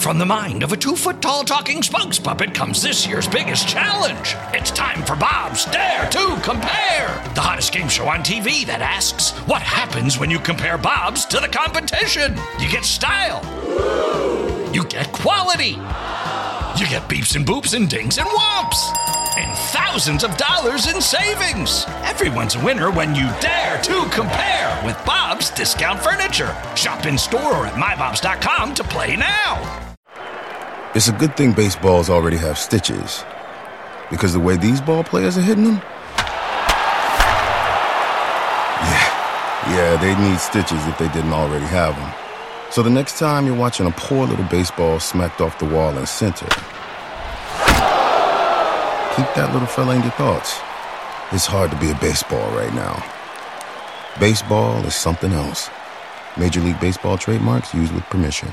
From the mind of a 2-foot-tall talking spokes puppet comes this year's biggest challenge. It's time for Bob's Dare to Compare, the hottest game show on TV that asks, what happens when you compare Bob's to the competition? You get style. You get quality. You get beeps and boops and dings and whomps. And thousands of dollars in savings. Everyone's a winner when you dare to compare with Bob's Discount Furniture. Shop in store or at mybobs.com to play now. It's a good thing baseballs already have stitches, because the way these ball players are hitting them, yeah, they'd need stitches if they didn't already have them. So the next time you're watching a poor little baseball smacked off the wall in center, keep that little fella in your thoughts. It's hard to be a baseball right now. Baseball is something else. Major League Baseball trademarks used with permission.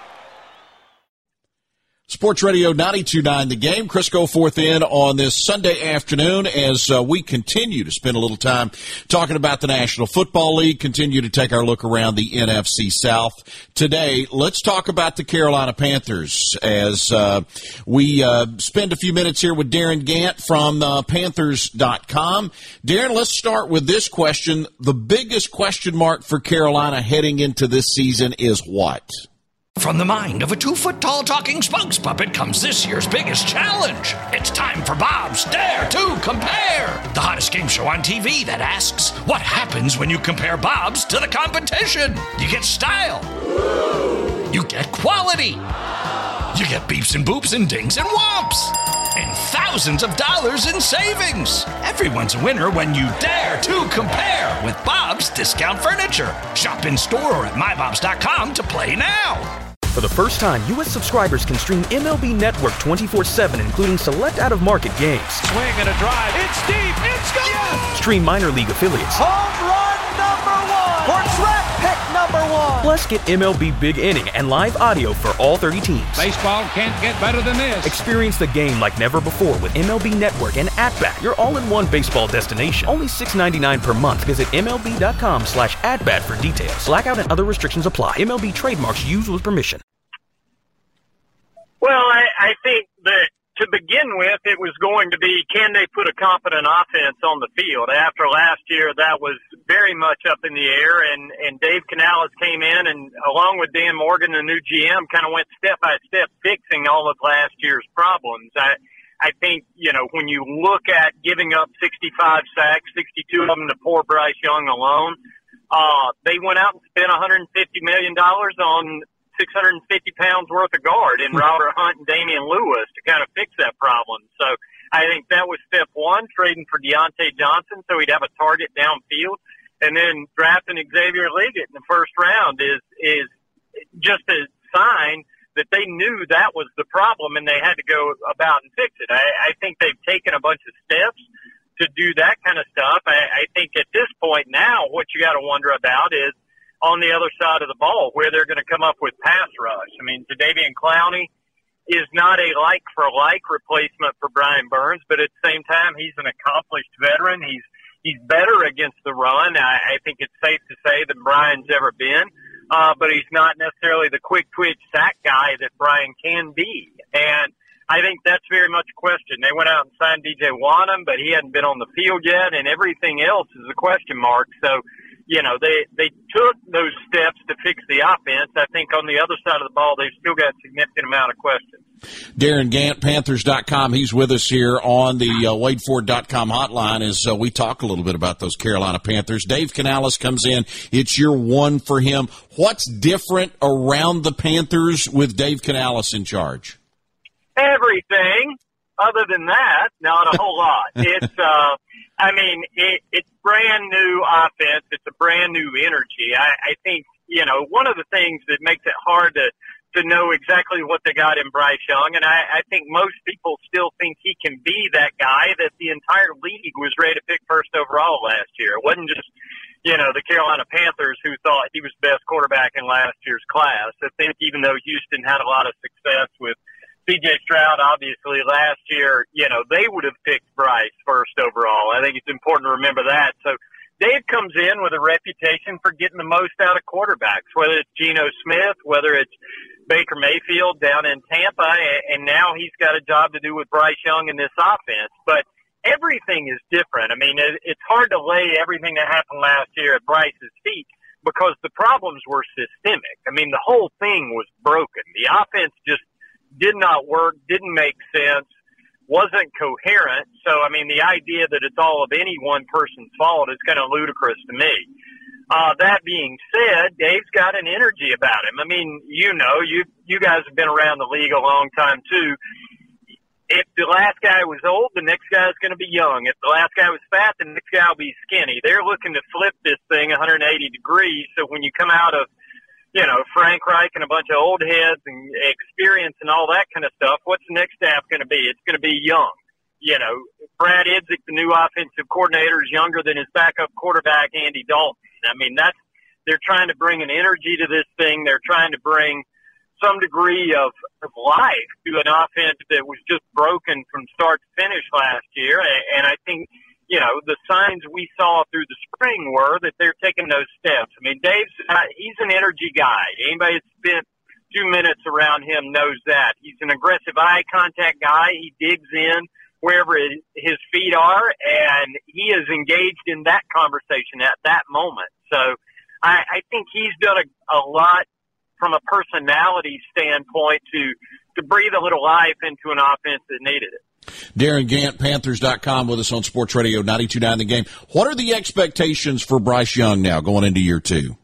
Sports Radio 92.9 The Game. Crisco fourth in on this Sunday afternoon as we continue to spend a little time talking about the National Football League, continue to take our look around the NFC South. Today, let's talk about the Carolina Panthers as we spend a few minutes here with Darren Gant from Panthers.com. Darren, let's start with this question. The biggest question mark for Carolina heading into this season is what? From the mind of a 2-foot-tall talking spokes puppet comes this year's biggest challenge. It's time for Bob's Dare to Compare, the hottest game show on TV that asks, what happens when you compare Bob's to the competition? You get style. You get quality. You get beeps and boops and dings and whomps. And thousands of dollars in savings. Everyone's a winner when you dare to compare with Bob's Discount Furniture. Shop in store or at mybobs.com to play now. For the first time, U.S. subscribers can stream MLB Network 24/7, including select out-of-market games. Swing and a drive. It's deep. It's gone. Yes! Stream minor league affiliates. Home run number one. For draft pick number one. Plus, get MLB Big Inning and live audio for all 30 teams. Baseball can't get better than this. Experience the game like never before with MLB Network and At-Bat, your all-in-one baseball destination. Only $6.99 per month. Visit MLB.com/AtBat for details. Blackout and other restrictions apply. MLB trademarks used with permission. Well, I think that to begin with, it was going to be, can they put a competent offense on the field? After last year, that was very much up in the air, and Dave Canales came in and, along with Dan Morgan, the new GM, kind of went step by step fixing all of last year's problems. I think, when you look at giving up 65 sacks, 62 of them to poor Bryce Young alone, they went out and spent $150 million on 650 pounds worth of guard in Robert Hunt and Damian Lewis to kind of fix that problem. So I think that was step one, trading for Deontay Johnson so he'd have a target downfield. And then drafting Xavier Liggett in the first round is just a sign that they knew that was the problem and they had to go about and fix it. I think they've taken a bunch of steps to do that kind of stuff. I think at this point now what you got to wonder about is, on the other side of the ball, where they're going to come up with pass rush. I mean, Jadeveon Clowney is not a like-for-like replacement for Brian Burns, but at the same time, he's an accomplished veteran. He's better against the run. I think it's safe to say than Brian's ever been, but he's not necessarily the quick-twitch sack guy that Brian can be. And I think that's very much a question. They went out and signed DJ Wanham, but he hadn't been on the field yet, and everything else is a question mark. So, they took those steps to fix the offense. I think on the other side of the ball, they've still got a significant amount of questions. Darren Gant, Panthers.com. He's with us here on the WadeFord.com hotline as we talk a little bit about those Carolina Panthers. Dave Canales comes in. It's year one for him. What's different around the Panthers with Dave Canales in charge? Everything. Other than that, not a whole lot. It's it's brand new offense. It's a brand new energy. I think, one of the things that makes it hard to know exactly what they got in Bryce Young, and I think most people still think he can be that guy that the entire league was ready to pick first overall last year. It wasn't just, the Carolina Panthers who thought he was the best quarterback in last year's class. I think even though Houston had a lot of success with C.J. Stroud, obviously, last year, they would have picked Bryce first overall. I think it's important to remember that. So Dave comes in with a reputation for getting the most out of quarterbacks, whether it's Geno Smith, whether it's Baker Mayfield down in Tampa, and now he's got a job to do with Bryce Young in this offense. But everything is different. I mean, it's hard to lay everything that happened last year at Bryce's feet because the problems were systemic. I mean, the whole thing was broken. The offense just did not work, didn't make sense, wasn't coherent. So, I mean, the idea that it's all of any one person's fault is kind of ludicrous to me. That being said, Dave's got an energy about him. I mean, you guys have been around the league a long time too. If the last guy was old, the next guy is going to be young. If the last guy was fat, the next guy will be skinny. They're looking to flip this thing 180 degrees. So when you come out of, Frank Reich and a bunch of old heads and experience and all that kind of stuff, what's the next staff going to be? It's going to be young. Brad Idzik, the new offensive coordinator, is younger than his backup quarterback, Andy Dalton. I mean, they're trying to bring an energy to this thing. They're trying to bring some degree of life to an offense that was just broken from start to finish last year. And I think, the signs we saw through the spring were that they're taking those steps. I mean, he's an energy guy. Anybody that's spent 2 minutes around him knows that. He's an aggressive eye contact guy. He digs in wherever his feet are, and he is engaged in that conversation at that moment. So I think he's done a lot from a personality standpoint to breathe a little life into an offense that needed it. Darren Gant, Panthers.com, with us on Sports Radio 92.9 The Game. What are the expectations for Bryce Young now going into year two?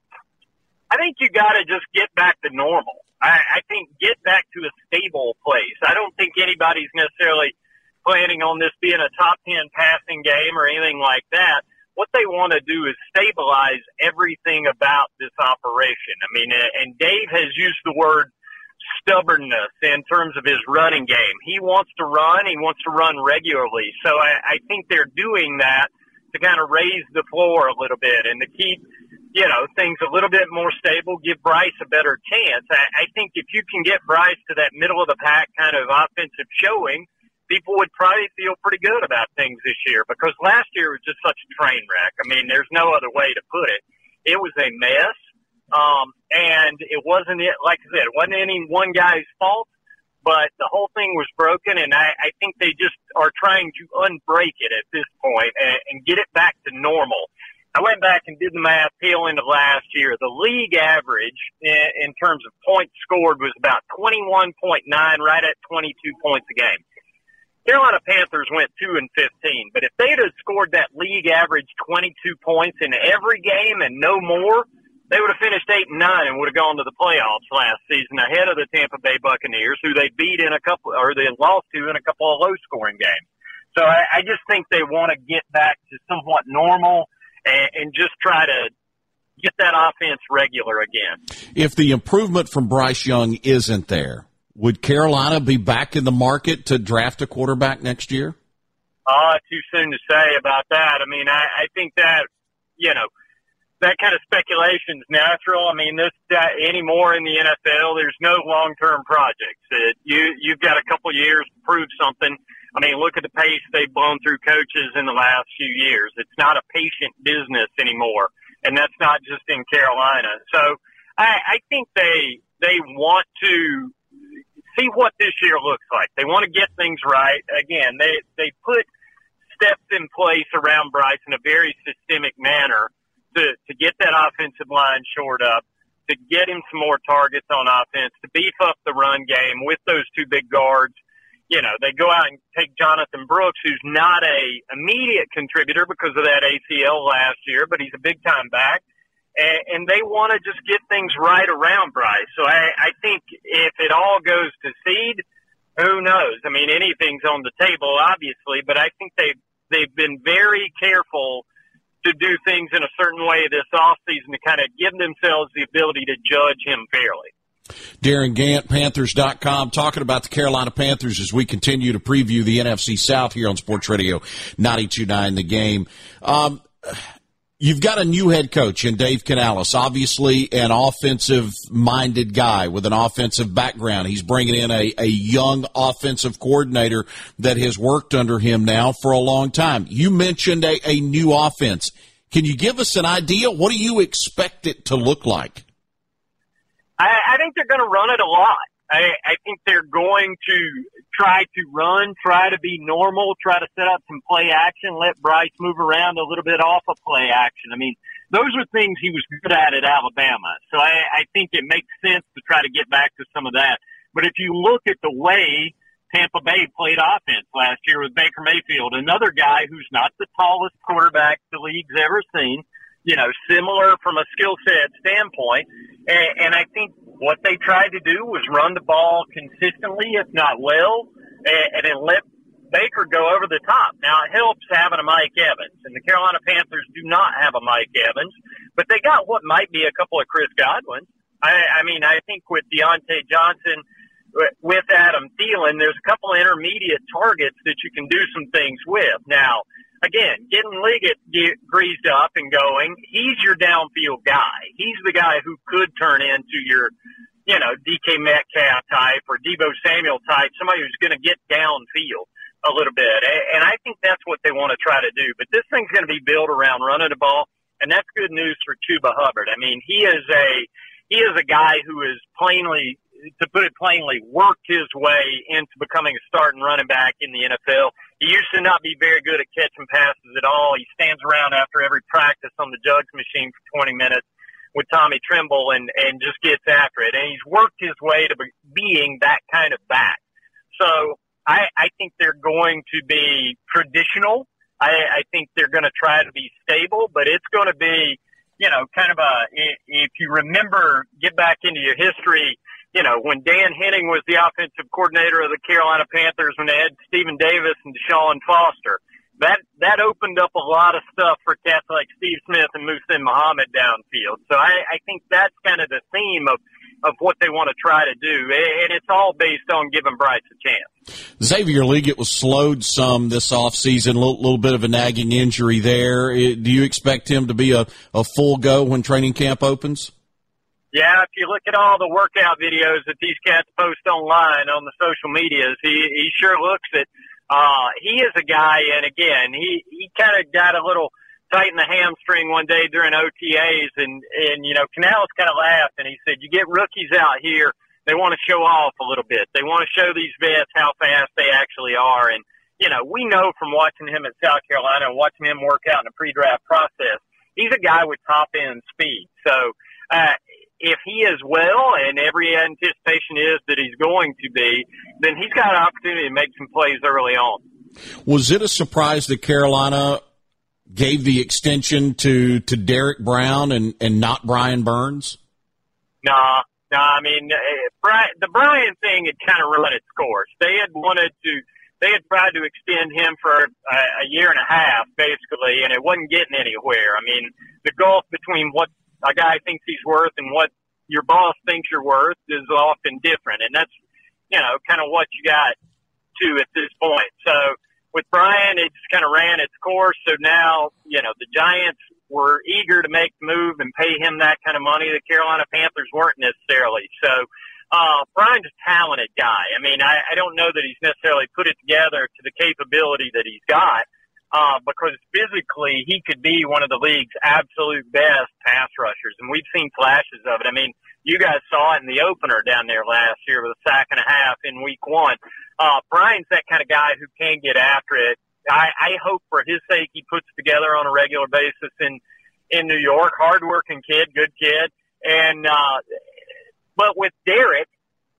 I think you got to just get back to normal. I think get back to a stable place. I don't think anybody's necessarily planning on this being a top 10 passing game or anything like that. What they want to do is stabilize everything about this operation. I mean, and Dave has used the word stubbornness in terms of his running game. He wants to run. He wants to run regularly. So I think they're doing that to kind of raise the floor a little bit and to keep, things a little bit more stable, give Bryce a better chance. I think if you can get Bryce to that middle of the pack kind of offensive showing, people would probably feel pretty good about things this year because last year was just such a train wreck. I mean, there's no other way to put it. It was a mess. And it wasn't, like I said, it wasn't any one guy's fault, but the whole thing was broken. And I think they just are trying to unbreak it at this point and get it back to normal. I went back and did the math tail into last year. The league average in terms of points scored was about 21.9, right at 22 points a game. Carolina Panthers went 2-15, but if they'd have scored that league average 22 points in every game and no more, they would have finished 8-9 and would have gone to the playoffs last season ahead of the Tampa Bay Buccaneers, who they beat in they lost to in a couple of low-scoring games. So I just think they want to get back to somewhat normal and just try to get that offense regular again. If the improvement from Bryce Young isn't there, would Carolina be back in the market to draft a quarterback next year? Too soon to say about that. I mean, I think that, that kind of speculation is natural. I mean, anymore in the NFL, there's no long-term projects. You've got a couple years to prove something. I mean, look at the pace they've blown through coaches in the last few years. It's not a patient business anymore, and that's not just in Carolina. So I think they want to see what this year looks like. They want to get things right. Again, they put steps in place around Bryce in a very systemic manner to get that offensive line shored up, to get him some more targets on offense, to beef up the run game with those two big guards. They go out and take Jonathan Brooks, who's not a immediate contributor because of that ACL last year, but he's a big-time back. And they want to just get things right around Bryce. So I think if it all goes to seed, who knows? I mean, anything's on the table, obviously, but I think they've been very careful to do things in a certain way this offseason to kind of give themselves the ability to judge him fairly. Darren Gant, Panthers.com, talking about the Carolina Panthers as we continue to preview the NFC South here on Sports Radio 92.9 The Game. You've got a new head coach in Dave Canales, obviously an offensive-minded guy with an offensive background. He's bringing in a young offensive coordinator that has worked under him now for a long time. You mentioned a new offense. Can you give us an idea? What do you expect it to look like? I think they're going to run it a lot. I think they're going to try to run, try to be normal, try to set up some play action, let Bryce move around a little bit off of play action. I mean, those are things he was good at Alabama. So I think it makes sense to try to get back to some of that. But if you look at the way Tampa Bay played offense last year with Baker Mayfield, another guy who's not the tallest quarterback the league's ever seen, similar from a skill set standpoint. And I think what they tried to do was run the ball consistently, if not well, and then let Baker go over the top. Now, it helps having a Mike Evans, and the Carolina Panthers do not have a Mike Evans, but they got what might be a couple of Chris Godwins. I mean, I think with Deontay Johnson, with Adam Thielen, there's a couple of intermediate targets that you can do some things with. Now, again, getting Liggett greased up and going, he's your downfield guy. He's the guy who could turn into your, DK Metcalf type or Deebo Samuel type, somebody who's going to get downfield a little bit. And I think that's what they want to try to do. But this thing's going to be built around running the ball, and that's good news for Chuba Hubbard. I mean, he is a guy who is plainly, to put it plainly, worked his way into becoming a starting running back in the NFL. He used to not be very good at catching passes at all. He stands around after every practice on the jugs machine for 20 minutes with Tommy Trimble and just gets after it. And he's worked his way to being that kind of back. So I think they're going to be traditional. I think they're going to try to be stable, but it's going to be, kind of if you remember, get back into your history, when Dan Henning was the offensive coordinator of the Carolina Panthers, when they had Stephen Davis and Deshaun Foster, that opened up a lot of stuff for cats like Steve Smith and Muhsin Muhammad downfield. So I think that's kind of the theme of what they want to try to do, and it's all based on giving Bryce a chance. Xavier Liggett was slowed some this offseason, a little bit of a nagging injury there. Do you expect him to be a full go when training camp opens? Yeah, if you look at all the workout videos that these cats post online on the social medias, he sure looks it. He is a guy, and again, he kind of got a little tight in the hamstring one day during OTAs, and Canales kind of laughed, and he said, you get rookies out here, they want to show off a little bit. They want to show these vets how fast they actually are. And, we know from watching him at South Carolina and watching him work out in the pre-draft process, he's a guy with top-end speed. So, if he is well, and every anticipation is that he's going to be, then he's got an opportunity to make some plays early on. Was it a surprise that Carolina gave the extension to Derek Brown and not Brian Burns? No, I mean, the Brian thing had kind of run its course. They had tried to extend him for a year and a half, basically, and it wasn't getting anywhere. I mean, the gulf between what a guy thinks he's worth and what your boss thinks you're worth is often different. And that's, kind of what you got to at this point. So with Brian, it just kind of ran its course. So now, the Giants were eager to make the move and pay him that kind of money. The Carolina Panthers weren't necessarily. So Brian's a talented guy. I mean, I don't know that he's necessarily put it together to the capability that he's got. Because physically he could be one of the league's absolute best pass rushers, and we've seen flashes of it. I mean, you guys saw it in the opener down there last year with a sack and a half in week 1. Brian's that kind of guy who can get after it. I hope for his sake he puts it together on a regular basis in New York. Hard-working kid, good kid. And but with Derek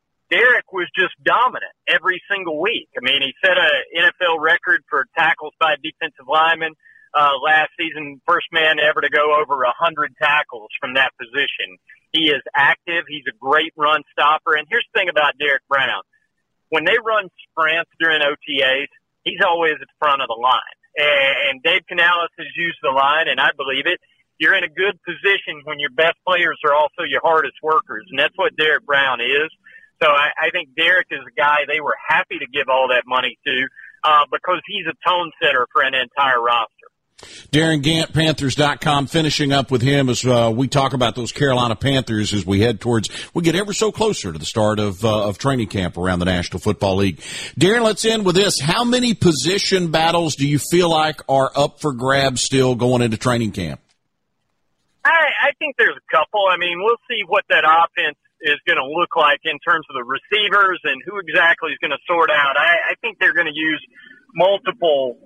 was just dominant every single week. I mean, he set an NFL record for tackles by a defensive lineman last season, first man ever to go over 100 tackles from that position. He is active. He's a great run stopper. And here's the thing about Derek Brown. When they run sprints during OTAs, he's always at the front of the line. And Dave Canales has used the line, and I believe it. You're in a good position when your best players are also your hardest workers, and that's what Derek Brown is. So I think Derek is a guy they were happy to give all that money to because he's a tone setter for an entire roster. Darren Gant, Panthers.com, finishing up with him as we talk about those Carolina Panthers as we get ever so closer to the start of training camp around the National Football League. Darren, let's end with this. How many position battles do you feel like are up for grabs still going into training camp? I think there's a couple. I mean, we'll see what that offense is going to look like in terms of the receivers and who exactly is going to sort out. I think they're going to use multiple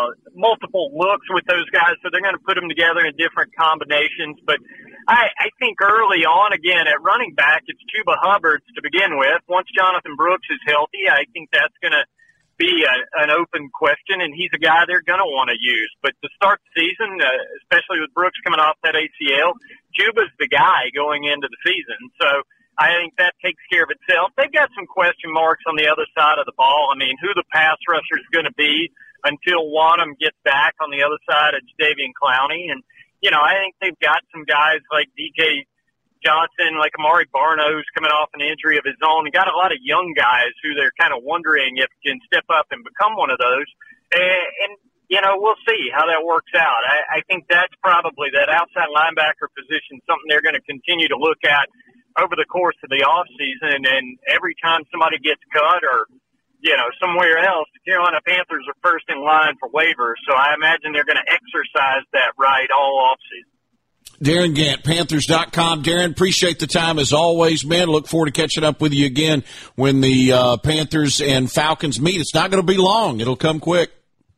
looks with those guys, so they're going to put them together in different combinations. But I think early on, again, at running back, it's Chuba Hubbard to begin with. Once Jonathan Brooks is healthy, I think that's going to be an open question, and he's a guy they're going to want to use. But to start the season, especially with Brooks coming off that ACL, Chuba's the guy going into the season. So I think that takes care of itself. They've got some question marks on the other side of the ball. I mean, who the pass rusher is going to be until Wanham gets back on the other side of Jadeveon Clowney. And, you know, I think they've got some guys like DJ Johnson, like Amari Barno's coming off an injury of his own. He got a lot of young guys who they're kind of wondering if can step up and become one of those. And you know, we'll see how that works out. I think that's probably that outside linebacker position, something they're going to continue to look at over the course of the offseason. And every time somebody gets cut or, you know, somewhere else, the Carolina Panthers are first in line for waivers. So I imagine they're going to exercise that right all offseason. Darren Gant, Panthers.com. Darren, appreciate the time as always, man. Look forward to catching up with you again when the Panthers and Falcons meet. It's not going to be long. It'll come quick.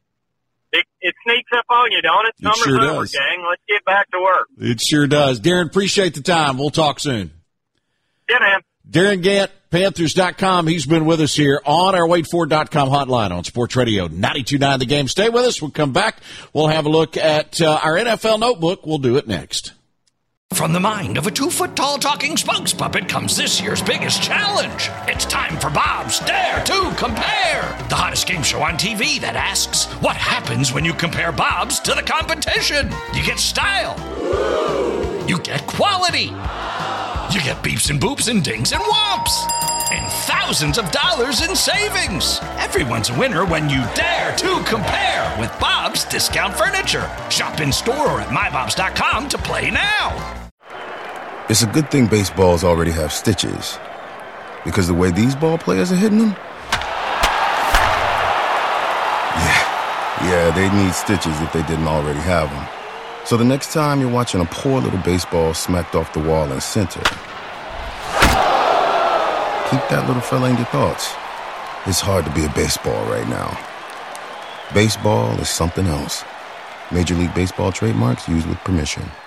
It sneaks up on you, don't it? Summer's sure over, does. gang. Let's get back to work. It sure does. Darren, appreciate the time. We'll talk soon. Yeah, man. Darren Gant, Panthers.com. He's been with us here on our WadeFord.com hotline on Sports Radio 92.9 The Game. Stay with us. We'll come back. We'll have a look at our NFL notebook. We'll do it next. From the mind of a 2-foot-tall talking spokes puppet comes this year's biggest challenge. It's time for Bob's Dare to Compare, the hottest game show on TV that asks, what happens when you compare Bob's to the competition? You get style. You get quality. You get beeps and boops and dings and whomps. And thousands of dollars in savings. Everyone's a winner when you dare to compare with Bob's Discount Furniture. Shop in store or at mybobs.com to play now. It's a good thing baseballs already have stitches, because the way these ball players are hitting them, yeah, they need stitches if they didn't already have them. So the next time you're watching a poor little baseball smacked off the wall in center, keep that little fella in your thoughts. It's hard to be a baseball right now. Baseball is something else. Major League Baseball trademarks used with permission.